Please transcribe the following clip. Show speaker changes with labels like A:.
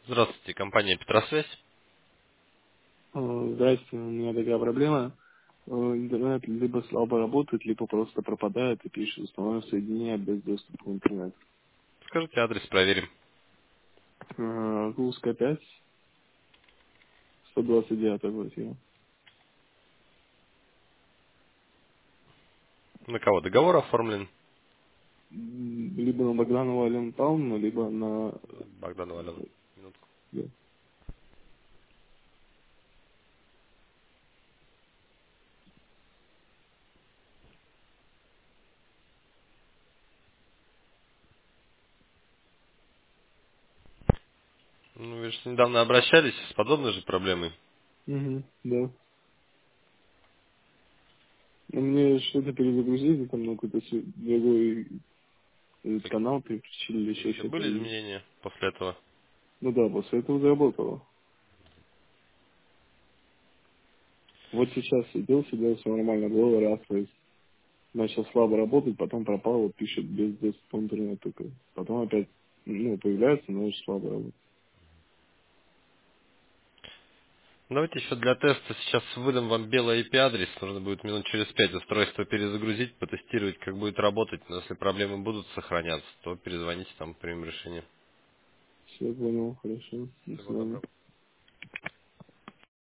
A: Здравствуйте, компания Петросвязь.
B: Здрасте, у меня такая проблема. Интернет либо слабо работает, либо просто пропадает и пишет установлено соединение без доступа в интернет.
A: Скажите адрес, проверим.
B: Русская 5, 129 квартира.
A: На кого договор оформлен?
B: Либо на Богданова Алену Павловну, либо на...
A: Богданова Алена. Минутку.
B: Да.
A: Ну, вы же недавно обращались с подобной же проблемой.
B: Мгм, да. Но мне что-то перезагрузили, там на какой-то другой канал переключили или еще
A: Какие-то
B: что-то.
A: были
B: И...
A: изменения после этого?
B: Ну да, после этого заработало. Вот сейчас сидел, все нормально было, раз, начал слабо работать, потом пропал, вот пишет без доступа в интернет только. Потом опять, появляется, но очень слабо работает.
A: Давайте еще для теста сейчас выдам вам белый IP-адрес. Нужно будет минут через 5 устройство перезагрузить, потестировать, как будет работать. Но если проблемы будут сохраняться, то перезвоните, там примем решение.
B: Все понял, хорошо. До
A: Всего
B: свидания.
A: доброго.